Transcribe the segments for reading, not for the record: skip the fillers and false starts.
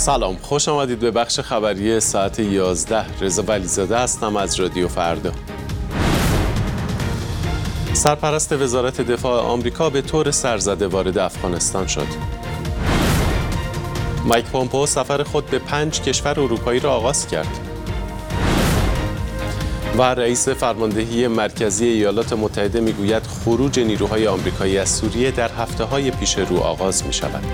سلام، خوش آمدید به بخش خبری ساعت 11. رضا ولیزاده هستم از رادیو فردا. سرپرست وزارت دفاع آمریکا به طور سرزده وارد افغانستان شد. مایک پومپئو سفر خود به 5 کشور اروپایی را آغاز کرد. و رئیس فرماندهی مرکزی ایالات متحده میگوید خروج نیروهای آمریکایی از سوریه در هفته‌های پیش رو آغاز می‌شود.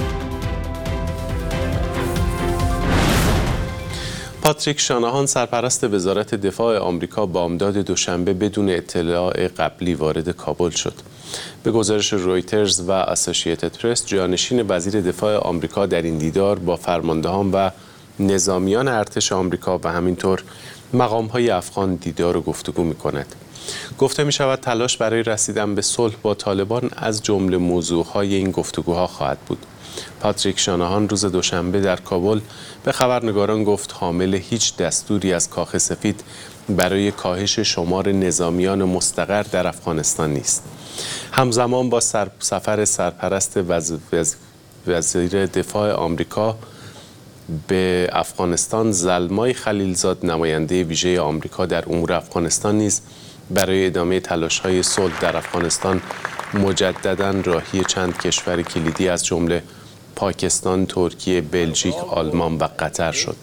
پاتریک شاناهان سرپرست وزارت دفاع آمریکا بامداد دوشنبه بدون اطلاع قبلی وارد کابل شد. به گزارش رویترز و اسوسییتد پرس، جانشین وزیر دفاع آمریکا در این دیدار با فرماندهان و نظامیان ارتش آمریکا و همینطور مقام‌های افغان دیدار و گفتگو می‌کند. گفته می‌شود تلاش برای رسیدن به صلح با طالبان از جمله موضوع‌های این گفتگوها خواهد بود. پاتریک شاناهان روز دوشنبه در کابل به خبرنگاران گفت حامل هیچ دستوری از کاخ سفید برای کاهش شمار نظامیان مستقر در افغانستان نیست. همزمان با سفر سرپرست وزیر دفاع آمریکا به افغانستان، زلمای خلیلزاد نماینده ویژه آمریکا در امور افغانستان نیز برای ادامه تلاش‌های صلح در افغانستان مجدداً راهی چند کشور کلیدی از جمله پاکستان، ترکیه، بلژیک، آلمان و قطر شد.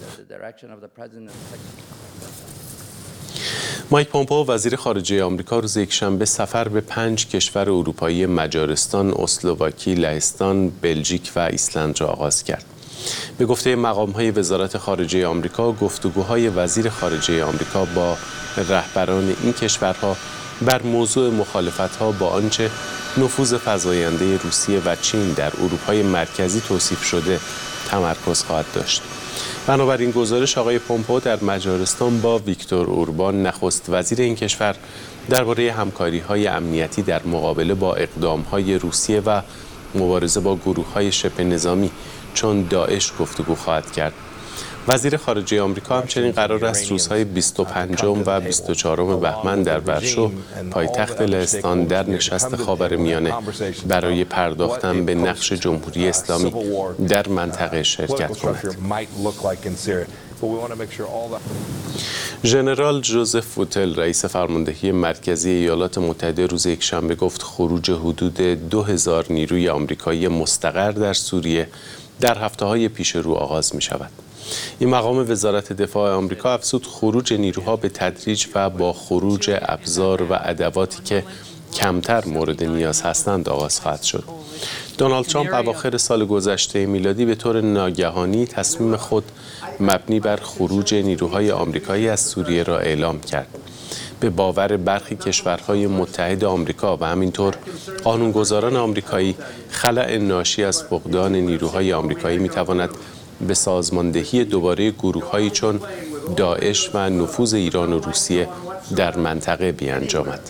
مایک پومپئو وزیر خارجه آمریکا روز یکشنبه سفر به 5 کشور اروپایی مجارستان، اسلواکی، لهستان، بلژیک و ایسلند را آغاز کرد. به گفته مقام‌های وزارت خارجه آمریکا، گفتگوهای وزیر خارجه آمریکا با رهبران این کشورها بر موضوع مخالفت‌ها با آنچه نفوذ فزاینده روسیه و چین در اروپای مرکزی توصیف شده تمرکز خواهد داشت. بنابراین گزارش آقای پومپئو در مجارستان با ویکتور اوربان نخست وزیر این کشور درباره همکاری‌های امنیتی در مقابله با اقدام‌های روسیه و مبارزه با گروه‌های شبه نظامی چون داعش گفتگو خواهد کرد. وزیر خارجه آمریکا همچنین قرار است روزهای 25 و 24 بهمن در ورشو، پایتخت لهستان، در نشست خاورمیانه برای پرداختن به نقش جمهوری اسلامی در منطقه شرکت کند. ژنرال جوزف فوتل رئیس فرماندهی مرکزی ایالات متحده روز یکشنبه گفت خروج حدود 2000 نیروی آمریکایی مستقر در سوریه در هفته‌های پیش رو آغاز می شود. این مقام وزارت دفاع آمریکا افزود خروج نیروها به تدریج و با خروج ابزار و ادواتی که کمتر مورد نیاز هستند آغاز خواهد شد. دونالد ترامپ اواخر سال گذشته میلادی به طور ناگهانی تصمیم خود مبنی بر خروج نیروهای آمریکایی از سوریه را اعلام کرد. به باور برخی کشورهای متحد آمریکا و همینطور قانونگذاران آمریکایی، خلأ ناشی از فقدان نیروهای آمریکایی میتواند به سازماندهی دوباره گروه‌هایی چون داعش و نفوذ ایران و روسیه در منطقه بیانجامد.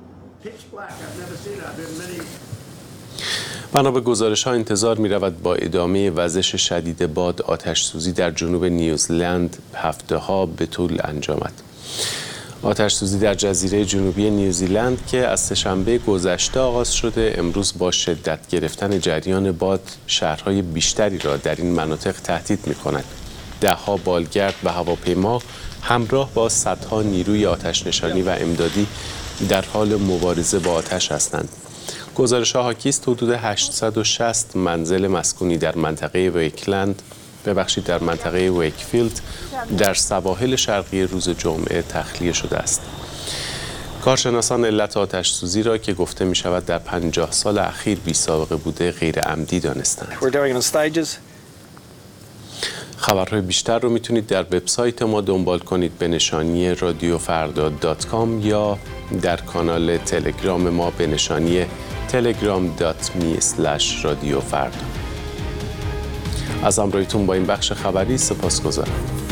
بنا به گزارش‌ها انتظار می‌رود با ادامه وزش شدید باد آتش‌سوزی در جنوب نیوزلند هفته‌ها به طول انجامد. آتش‌سوزی در جزیره جنوبی نیوزیلند که از سه‌شنبه گذشته آغاز شده، امروز با شدت گرفتن جریان باد شهرهای بیشتری را در این مناطق تهدید می‌کند. ده‌ها بالگرد و هواپیما همراه با صدها نیروی آتش‌نشانی و امدادی در حال مبارزه با آتش هستند. گزارش‌ها حاکی است حدود 860 منزل مسکونی در منطقه در منطقه ویکفیلد در سواحل شرقی روز جمعه تخلیه شده است. کارشناسان علت آتش‌سوزی را که گفته می شود در 50 سال اخیر بی‌سابقه بوده غیر عمدی دانستند. خبرهای بیشتر رو میتونید در وبسایت ما دنبال کنید به نشانی radiofarda.com یا در کانال تلگرام ما به نشانی telegram.me/radiofarda. از همراهیتون با این بخش خبری سپاسگزارم.